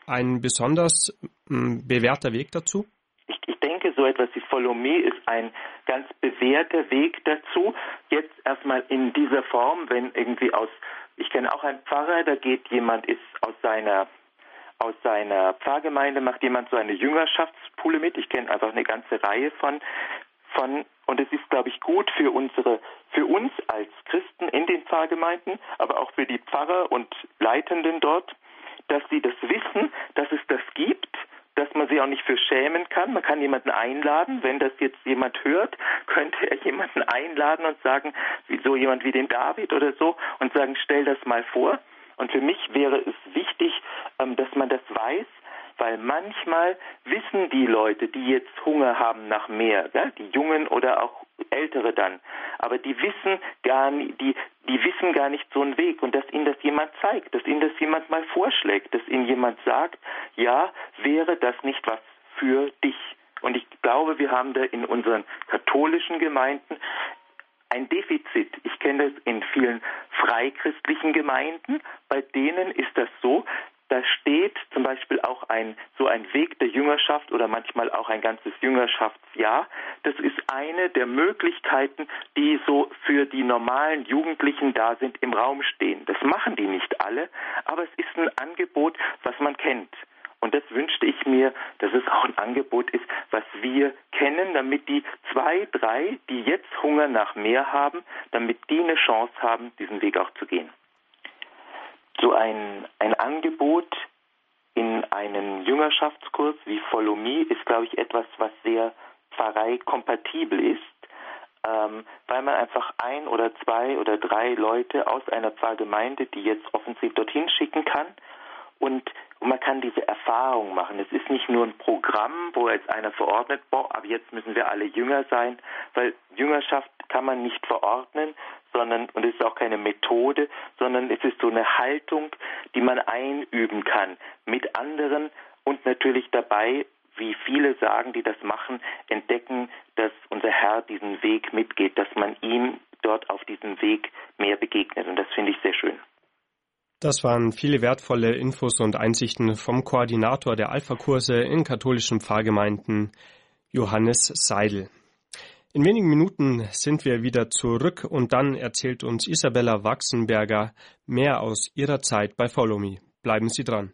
ein besonders bewährter Weg dazu? Ich denke, so etwas wie Follow Me ist ein ganz bewährter Weg dazu. Jetzt erstmal in dieser Form, wenn irgendwie ich kenne auch einen Pfarrer, da geht jemand, ist aus seiner Pfarrgemeinde, macht jemand so eine Jüngerschaftspool mit. Ich kenne einfach eine ganze Reihe von, und es ist, glaube ich, gut für uns als Christen in den Pfarrgemeinden, aber auch für die Pfarrer und Leitenden dort, dass sie das wissen, dass es das gibt, dass man sie auch nicht für schämen kann. Man kann jemanden einladen, wenn das jetzt jemand hört, könnte er jemanden einladen und sagen, so jemand wie den David oder so, und sagen, stell das mal vor. Und für mich wäre es wichtig, dass man das weiß, weil manchmal wissen die Leute, die jetzt Hunger haben nach mehr, ja, die Jungen oder auch Ältere dann, aber die wissen gar nicht so einen Weg, und dass ihnen das jemand zeigt, dass ihnen das jemand mal vorschlägt, dass ihnen jemand sagt, ja, wäre das nicht was für dich? Und ich glaube, wir haben da in unseren katholischen Gemeinden ein Defizit. Ich kenne das in vielen freichristlichen Gemeinden, bei denen ist das so, da steht zum Beispiel auch ein Weg der Jüngerschaft oder manchmal auch ein ganzes Jüngerschaftsjahr. Das ist eine der Möglichkeiten, die so für die normalen Jugendlichen da sind, im Raum stehen. Das machen die nicht alle, aber es ist ein Angebot, was man kennt. Und das wünschte ich mir, dass es auch ein Angebot ist, was wir kennen, damit die 2, 3, die jetzt Hunger nach mehr haben, damit die eine Chance haben, diesen Weg auch zu gehen. So ein Angebot in einem Jüngerschaftskurs wie Follow Me ist, glaube ich, etwas, was sehr pfarreikompatibel ist, weil man einfach 1 oder 2 oder 3 Leute aus einer Pfarrgemeinde, die jetzt offensiv dorthin schicken kann, und man kann diese Erfahrung machen. Es ist nicht nur ein Programm, wo jetzt einer verordnet, aber jetzt müssen wir alle Jünger sein, weil Jüngerschaft kann man nicht verordnen, und es ist auch keine Methode, sondern es ist so eine Haltung, die man einüben kann mit anderen und natürlich dabei, wie viele sagen, die das machen, entdecken, dass unser Herr diesen Weg mitgeht, dass man ihm dort auf diesem Weg mehr begegnet, und das finde ich sehr schön. Das waren viele wertvolle Infos und Einsichten vom Koordinator der Alpha-Kurse in katholischen Pfarrgemeinden, Johannes Seidel. In wenigen Minuten sind wir wieder zurück und dann erzählt uns Isabella Wachsenberger mehr aus ihrer Zeit bei Follow Me. Bleiben Sie dran.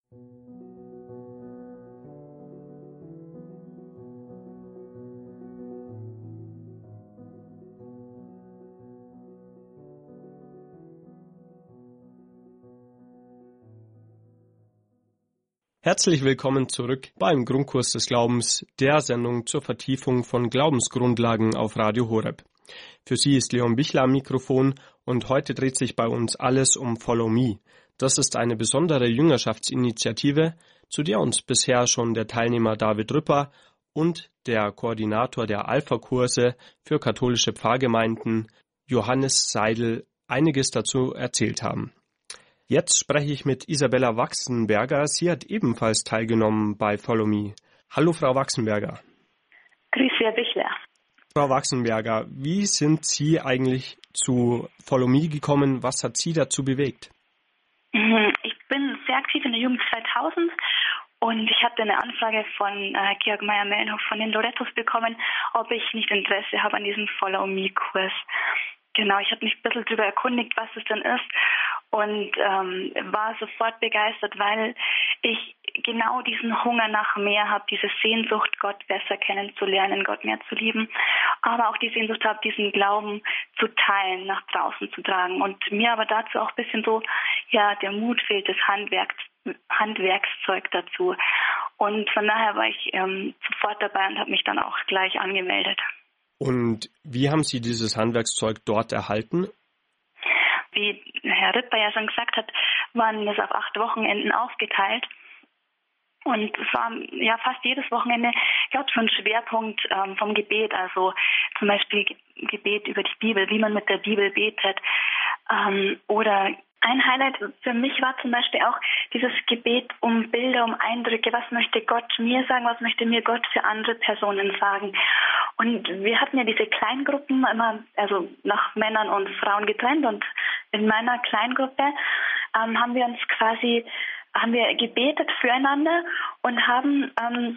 Herzlich willkommen zurück beim Grundkurs des Glaubens, der Sendung zur Vertiefung von Glaubensgrundlagen auf Radio Horeb. Für Sie ist Leon Bichler am Mikrofon und heute dreht sich bei uns alles um Follow Me. Das ist eine besondere Jüngerschaftsinitiative, zu der uns bisher schon der Teilnehmer David Rüpper und der Koordinator der Alpha-Kurse für katholische Pfarrgemeinden, Johannes Seidel, einiges dazu erzählt haben. Jetzt spreche ich mit Isabella Wachsenberger. Sie hat ebenfalls teilgenommen bei Follow Me. Hallo, Frau Wachsenberger. Grüß Sie, Herr Bichler. Frau Wachsenberger, wie sind Sie eigentlich zu Follow Me gekommen? Was hat Sie dazu bewegt? Ich bin sehr aktiv in der Jugend 2000 und ich hatte eine Anfrage von Georg Meyer-Mellenhof von den Lorettos bekommen, ob ich nicht Interesse habe an diesem Follow Me-Kurs. Genau, ich habe mich ein bisschen darüber erkundigt, was es denn ist, und war sofort begeistert, weil ich genau diesen Hunger nach mehr habe, diese Sehnsucht, Gott besser kennenzulernen, Gott mehr zu lieben, aber auch die Sehnsucht habe, diesen Glauben zu teilen, nach draußen zu tragen. Und mir aber dazu auch ein bisschen so, ja, der Mut fehlt, das Handwerkszeug dazu. Und von daher war ich sofort dabei und habe mich dann auch gleich angemeldet. Und wie haben Sie dieses Handwerkszeug dort erhalten? Wie Herr Ripper ja schon gesagt hat, waren es auf 8 Wochenenden aufgeteilt. Und es war ja fast jedes Wochenende, ich glaube, so ein Schwerpunkt vom Gebet. Also zum Beispiel Gebet über die Bibel, wie man mit der Bibel betet. Oder ein Highlight für mich war zum Beispiel auch dieses Gebet um Bilder, um Eindrücke. Was möchte Gott mir sagen? Was möchte mir Gott für andere Personen sagen? Und wir hatten ja diese Kleingruppen immer, also nach Männern und Frauen getrennt. Und in meiner Kleingruppe haben wir uns quasi haben wir gebetet füreinander und haben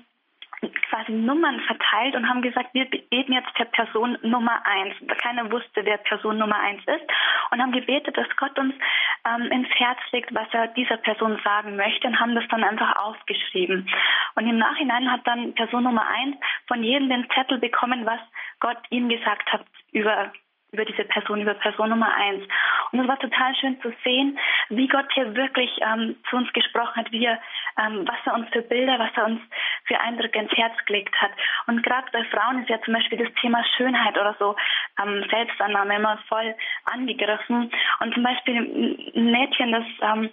quasi Nummern verteilt und haben gesagt, wir beten jetzt für Person Nummer 1. Keiner wusste, wer Person Nummer 1 ist, und haben gebetet, dass Gott uns ins Herz legt, was er dieser Person sagen möchte, und haben das dann einfach aufgeschrieben. Und im Nachhinein hat dann Person Nummer 1 von jedem den Zettel bekommen, was Gott ihm gesagt hat über diese Person, über Person Nummer 1. Und es war total schön zu sehen, wie Gott hier wirklich zu uns gesprochen hat, was er uns für Bilder, was er uns für Eindrücke ins Herz gelegt hat. Und gerade bei Frauen ist ja zum Beispiel das Thema Schönheit oder so, Selbstannahme immer voll angegriffen. Und zum Beispiel ein Mädchen, das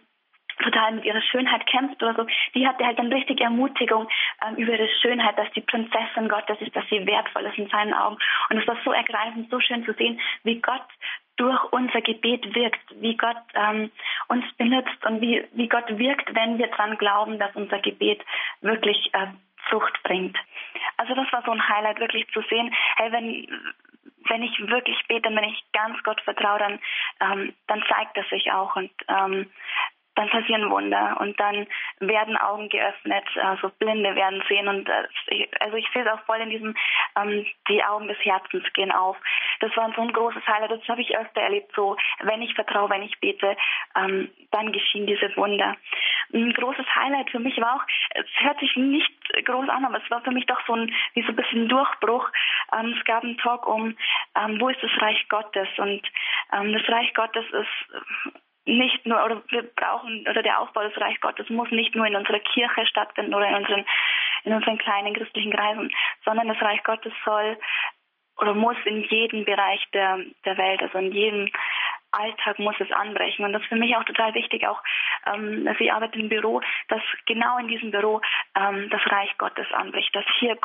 total mit ihrer Schönheit kämpft oder so, die hatte halt dann richtig Ermutigung über ihre Schönheit, dass die Prinzessin Gottes ist, dass sie wertvoll ist in seinen Augen. Und es war so ergreifend, so schön zu sehen, wie Gott durch unser Gebet wirkt, wie Gott uns benutzt und wie Gott wirkt, wenn wir dran glauben, dass unser Gebet wirklich Frucht bringt. Also das war so ein Highlight, wirklich zu sehen, hey, wenn ich wirklich bete, wenn ich ganz Gott vertraue, dann zeigt es sich auch, und dann passieren Wunder und dann werden Augen geöffnet, so Blinde werden sehen, und ich sehe es auch voll in diesem, die Augen des Herzens gehen auf. Das war so ein großes Highlight, das habe ich öfter erlebt, so wenn ich vertraue, wenn ich bete, dann geschehen diese Wunder. Ein großes Highlight für mich war auch, es hört sich nicht groß an, aber es war für mich doch so ein bisschen Durchbruch. Es gab einen Talk wo ist das Reich Gottes, und das Reich Gottes ist nicht nur, oder der Aufbau des Reich Gottes muss nicht nur in unserer Kirche stattfinden oder in unseren kleinen christlichen Kreisen, sondern das Reich Gottes soll oder muss in jedem Bereich der Welt, also in jedem Alltag muss es anbrechen. Und das ist für mich auch total wichtig, auch, also ich arbeite im Büro, dass genau in diesem Büro das Reich Gottes anbricht, dass hier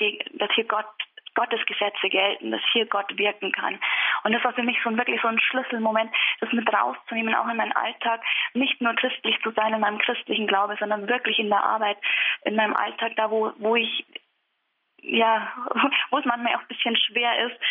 Gottes Gesetze gelten, dass hier Gott wirken kann. Und das war für mich wirklich so ein Schlüsselmoment, das mit rauszunehmen, auch in meinen Alltag, nicht nur christlich zu sein in meinem christlichen Glaube, sondern wirklich in der Arbeit, in meinem Alltag, da wo es manchmal auch ein bisschen schwer ist,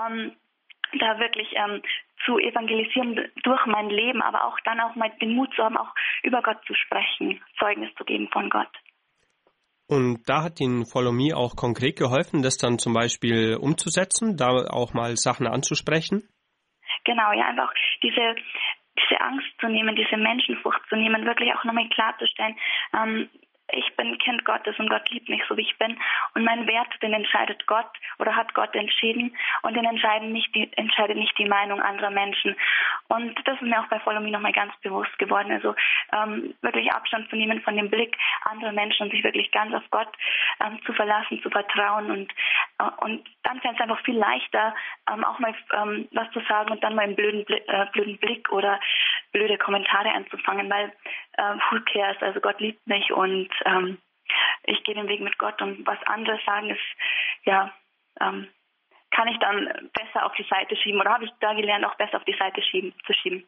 da wirklich zu evangelisieren durch mein Leben, aber auch dann auch mal den Mut zu haben, auch über Gott zu sprechen, Zeugnis zu geben von Gott. Und da hat Ihnen Follow Me auch konkret geholfen, das dann zum Beispiel umzusetzen, da auch mal Sachen anzusprechen? Genau, ja, einfach diese Angst zu nehmen, diese Menschenfurcht zu nehmen, wirklich auch nochmal klarzustellen, ich bin Kind Gottes und Gott liebt mich so, wie ich bin. Und mein Wert, den entscheidet Gott oder hat Gott entschieden, und den entscheidet nicht die Meinung anderer Menschen. Und das ist mir auch bei Follow Me nochmal ganz bewusst geworden. Also wirklich Abstand zu nehmen von dem Blick anderer Menschen und sich wirklich ganz auf Gott zu verlassen, zu vertrauen. Und dann fällt es einfach viel leichter, auch mal was zu sagen und dann mal einen blöden Blick oder blöde Kommentare anzufangen, weil who cares, also Gott liebt mich und ich gehe den Weg mit Gott, und was andere sagen ist, kann ich dann besser auf die Seite schieben, oder habe ich da gelernt, auch besser auf die Seite zu schieben.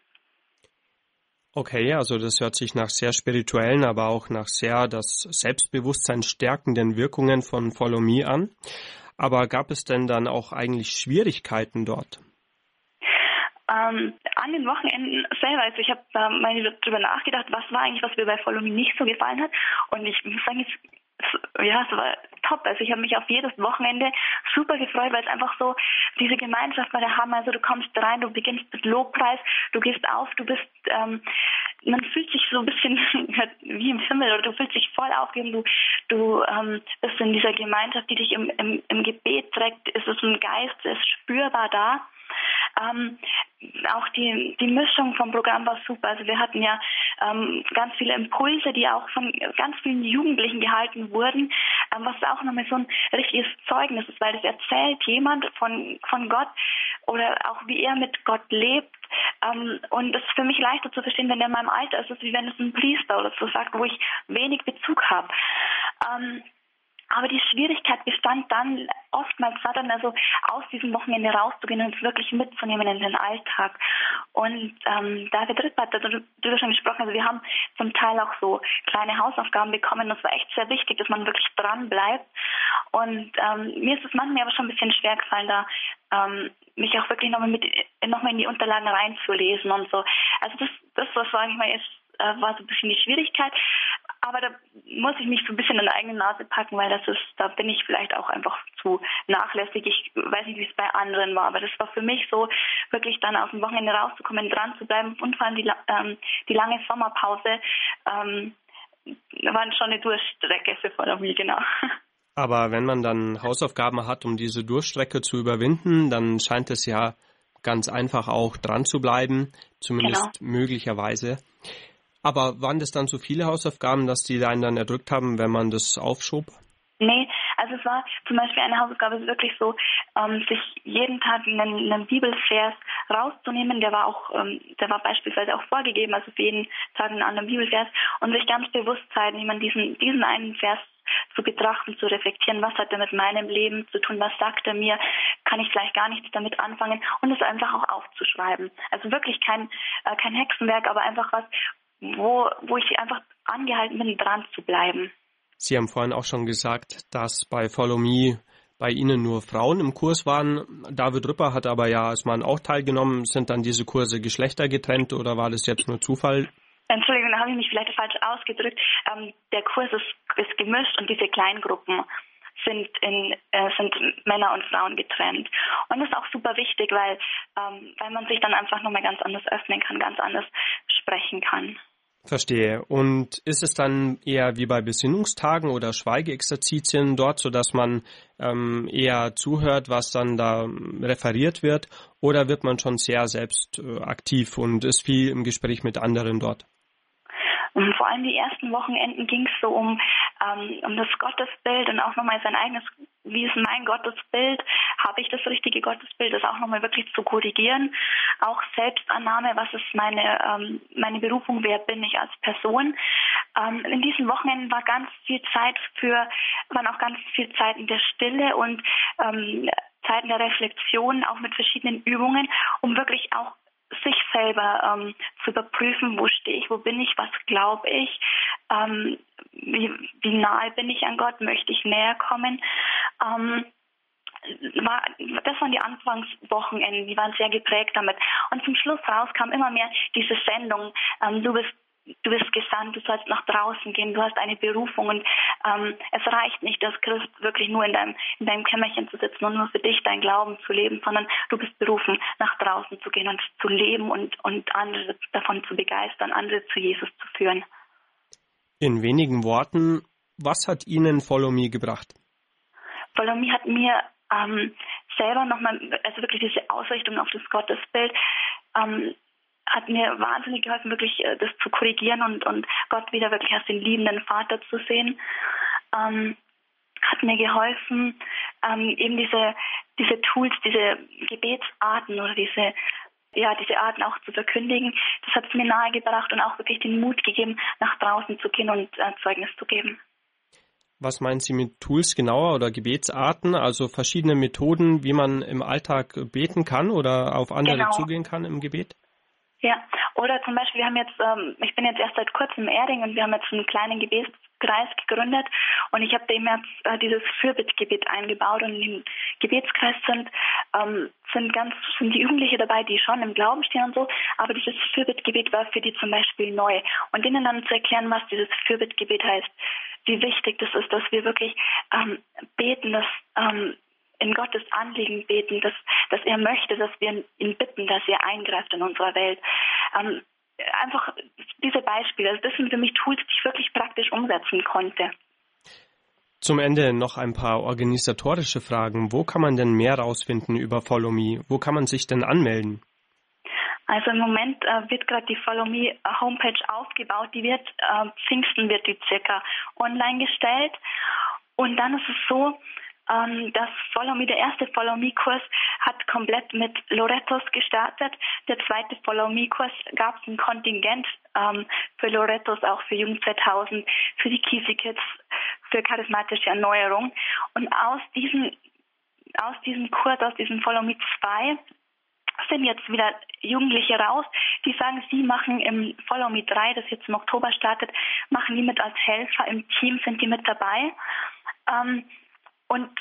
Okay, also das hört sich nach sehr spirituellen, aber auch nach sehr das Selbstbewusstsein stärkenden Wirkungen von Follow Me an. Aber gab es denn dann auch eigentlich Schwierigkeiten dort? An den Wochenenden selber, also ich habe mal darüber nachgedacht, was war eigentlich, was mir bei Follow Me nicht so gefallen hat, und ich muss sagen, es war top. Also ich habe mich auf jedes Wochenende super gefreut, weil es einfach so diese Gemeinschaft war der Hammer. Also du kommst rein, du beginnst mit Lobpreis, du gehst auf, du bist, man fühlt sich so ein bisschen wie im Himmel, oder du fühlst dich voll aufgegeben, du bist in dieser Gemeinschaft, die dich im Gebet trägt, ist es ein Geist, der ist spürbar da. Auch die Mischung vom Programm war super. Also wir hatten ja ganz viele Impulse, die auch von ganz vielen Jugendlichen gehalten wurden, was auch nochmal so ein richtiges Zeugnis ist, weil das erzählt jemand von Gott oder auch wie er mit Gott lebt. Und das ist für mich leichter zu verstehen, wenn er in meinem Alter ist. Es ist wie wenn es ein Priester oder so sagt, wo ich wenig Bezug habe. Aber die Schwierigkeit bestand dann oftmals darin, also aus diesem Wochenende rauszugehen und es wirklich mitzunehmen in den Alltag. Und David Ripp hat darüber schon gesprochen, also wir haben zum Teil auch so kleine Hausaufgaben bekommen. Das war echt sehr wichtig, dass man wirklich dran bleibt. Und mir ist es manchmal aber schon ein bisschen schwer gefallen, da mich auch wirklich nochmal in die Unterlagen reinzulesen und so. Also das was sage ich mal, ist war so ein bisschen die Schwierigkeit. Aber da muss ich mich so ein bisschen an der eigenen Nase packen, weil da bin ich vielleicht auch einfach zu nachlässig. Ich weiß nicht, wie es bei anderen war, aber das war für mich so, wirklich dann auf dem Wochenende rauszukommen, dran zu bleiben und vor allem die lange Sommerpause, war schon eine Durchstrecke für Follow-Me, genau. Aber wenn man dann Hausaufgaben hat, um diese Durchstrecke zu überwinden, dann scheint es ja ganz einfach auch dran zu bleiben, zumindest möglicherweise. Aber waren das dann so viele Hausaufgaben, dass die einen dann erdrückt haben, wenn man das aufschob? Nee, also es war zum Beispiel eine Hausaufgabe wirklich so, sich jeden Tag einen Bibelvers rauszunehmen, der war beispielsweise auch vorgegeben, also für jeden Tag einen anderen Bibelvers und sich ganz bewusst Zeit nehmen, diesen einen Vers zu betrachten, zu reflektieren, was hat er mit meinem Leben zu tun, was sagt er mir, kann ich vielleicht gar nichts damit anfangen und es einfach auch aufzuschreiben. Also wirklich kein Hexenwerk, aber einfach was, wo ich einfach angehalten bin, dran zu bleiben. Sie haben vorhin auch schon gesagt, dass bei Follow-Me bei Ihnen nur Frauen im Kurs waren. David Rüpper hat aber ja als Mann auch teilgenommen. Sind dann diese Kurse geschlechtergetrennt oder war das jetzt nur Zufall? Entschuldigung, da habe ich mich vielleicht falsch ausgedrückt. Der Kurs ist gemischt und diese Kleingruppen sind Männer und Frauen getrennt. Und das ist auch super wichtig, weil man sich dann einfach nochmal ganz anders öffnen kann, ganz anders sprechen kann. Verstehe. Und ist es dann eher wie bei Besinnungstagen oder Schweigeexerzitien dort, sodass man eher zuhört, was dann da referiert wird? Oder wird man schon sehr selbst aktiv und ist viel im Gespräch mit anderen dort? Vor allem die ersten Wochenenden ging es so um das Gottesbild und auch nochmal sein eigenes, wie ist mein Gottesbild, habe ich das richtige Gottesbild, das auch nochmal wirklich zu korrigieren. Auch Selbstannahme, was ist meine Berufung, wer bin ich als Person. In diesen Wochenenden waren auch ganz viel Zeit in der Stille und Zeiten der Reflexion, auch mit verschiedenen Übungen, um wirklich auch sich selber zu überprüfen, wo stehe ich, wo bin ich, was glaube ich, wie nahe bin ich an Gott, möchte ich näher kommen. Das waren die Anfangswochenenden, die waren sehr geprägt damit. Und zum Schluss raus kam immer mehr diese Sendung, du bist gesandt, du sollst nach draußen gehen, du hast eine Berufung und es reicht nicht, als Christ wirklich nur in deinem Kämmerchen zu sitzen und nur für dich dein Glauben zu leben, sondern du bist berufen, nach draußen zu gehen und zu leben und andere davon zu begeistern, andere zu Jesus zu führen. In wenigen Worten, was hat Ihnen Follow Me gebracht? Follow Me hat mir selber nochmal, also wirklich diese Ausrichtung auf das Gottesbild, hat mir wahnsinnig geholfen, wirklich das zu korrigieren und Gott wieder wirklich als den liebenden Vater zu sehen. Hat mir geholfen, eben diese Tools, diese Gebetsarten oder diese Arten auch zu verkündigen. Das hat es mir nahegebracht und auch wirklich den Mut gegeben, nach draußen zu gehen und Zeugnis zu geben. Was meinen Sie mit Tools genauer oder Gebetsarten? Also verschiedene Methoden, wie man im Alltag beten kann oder auf andere zugehen kann im Gebet? Ja, oder zum Beispiel, ich bin jetzt erst seit kurzem im Erding und wir haben jetzt einen kleinen Gebetskreis gegründet und ich habe dem jetzt dieses Fürbittgebet eingebaut und in dem Gebetskreis sind die Jugendliche dabei, die schon im Glauben stehen und so, aber dieses Fürbittgebet war für die zum Beispiel neu und denen dann zu erklären, was dieses Fürbittgebet heißt, wie wichtig das ist, dass wir wirklich beten, dass in Gottes Anliegen beten, dass er möchte, dass wir ihn bitten, dass er eingreift in unserer Welt. Einfach diese Beispiele, also das sind für mich Tools, die ich wirklich praktisch umsetzen konnte. Zum Ende noch ein paar organisatorische Fragen. Wo kann man denn mehr rausfinden über Follow Me? Wo kann man sich denn anmelden? Also im Moment wird gerade die Follow Me Homepage aufgebaut. Pfingsten wird die circa online gestellt. Und dann ist es so, das Follow Me, der erste Follow Me Kurs hat komplett mit Lorettos gestartet. Der zweite Follow Me Kurs gab es ein Kontingent für Lorettos, auch für Jugend 2000, für die Kisi Kids, für charismatische Erneuerung. Und aus diesem Kurs, aus diesem Follow Me 2 sind jetzt wieder Jugendliche raus, die sagen, sie machen im Follow Me 3, das jetzt im Oktober startet, machen die mit als Helfer im Team, sind die mit dabei. Und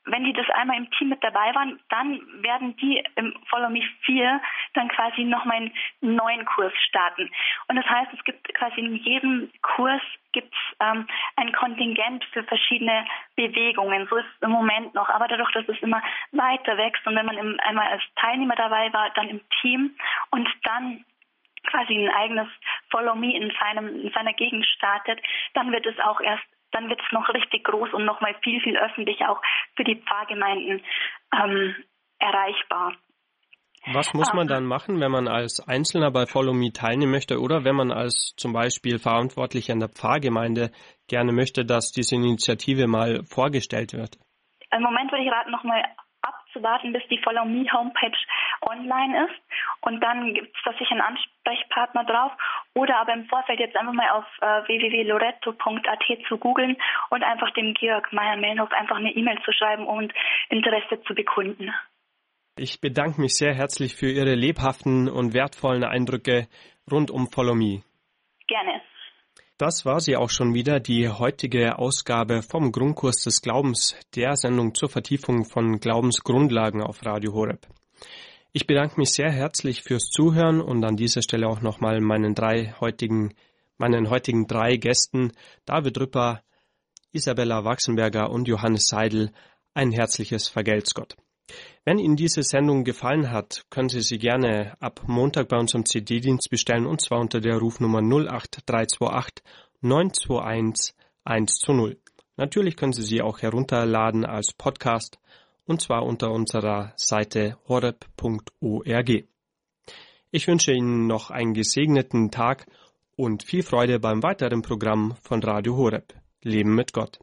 wenn die das einmal im Team mit dabei waren, dann werden die im Follow Me 4 dann quasi nochmal einen neuen Kurs starten. Und das heißt, es gibt quasi in jedem Kurs gibt's ein Kontingent für verschiedene Bewegungen. So ist es im Moment noch. Aber dadurch, dass es immer weiter wächst und wenn man einmal als Teilnehmer dabei war, dann im Team und dann quasi ein eigenes Follow Me in seiner Gegend startet, dann wird es noch richtig groß und nochmal viel, viel öffentlicher auch für die Pfarrgemeinden erreichbar. Was muss man dann machen, wenn man als Einzelner bei Follow Me teilnehmen möchte oder wenn man als zum Beispiel Verantwortlicher in der Pfarrgemeinde gerne möchte, dass diese Initiative mal vorgestellt wird? Im Moment würde ich raten, nochmal abzuwarten, bis die Follow Me Homepage online ist und dann gibt es da sicher einen Ansprechpartner drauf oder aber im Vorfeld jetzt einfach mal auf www.loretto.at zu googeln und einfach dem Georg Meyer-Mellenhof einfach eine E-Mail zu schreiben und Interesse zu bekunden. Ich bedanke mich sehr herzlich für Ihre lebhaften und wertvollen Eindrücke rund um Follow Me. Gerne. Das war sie auch schon wieder, die heutige Ausgabe vom Grundkurs des Glaubens, der Sendung zur Vertiefung von Glaubensgrundlagen auf Radio Horeb. Ich bedanke mich sehr herzlich fürs Zuhören und an dieser Stelle auch nochmal meinen heutigen 3 Gästen, David Rüpper, Isabella Wachsenberger und Johannes Seidel, ein herzliches Vergelt's Gott. Wenn Ihnen diese Sendung gefallen hat, können Sie sie gerne ab Montag bei uns am CD-Dienst bestellen und zwar unter der Rufnummer 08328 921 120. Natürlich können Sie sie auch herunterladen als Podcast und zwar unter unserer Seite horeb.org. Ich wünsche Ihnen noch einen gesegneten Tag und viel Freude beim weiteren Programm von Radio Horeb. Leben mit Gott.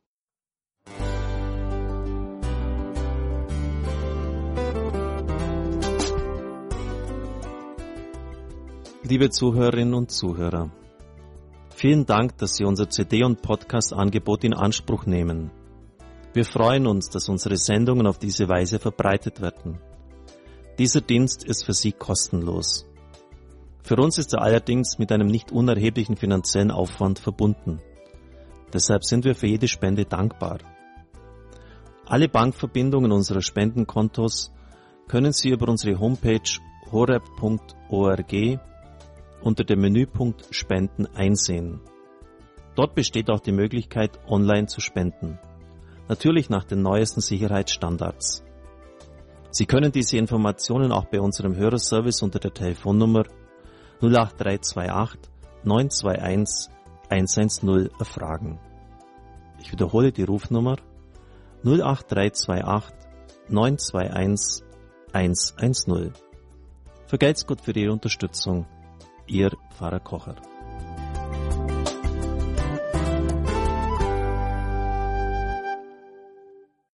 Liebe Zuhörerinnen und Zuhörer, vielen Dank, dass Sie unser CD- und Podcast-Angebot in Anspruch nehmen. Wir freuen uns, dass unsere Sendungen auf diese Weise verbreitet werden. Dieser Dienst ist für Sie kostenlos. Für uns ist er allerdings mit einem nicht unerheblichen finanziellen Aufwand verbunden. Deshalb sind wir für jede Spende dankbar. Alle Bankverbindungen unserer Spendenkontos können Sie über unsere Homepage horeb.org unter dem Menüpunkt Spenden einsehen. Dort besteht auch die Möglichkeit, online zu spenden. Natürlich nach den neuesten Sicherheitsstandards. Sie können diese Informationen auch bei unserem Hörerservice unter der Telefonnummer 08328 921 110 erfragen. Ich wiederhole die Rufnummer 08328 921 110. Vergelt's Gott für Ihre Unterstützung. Ihr Pfarrer Kocher.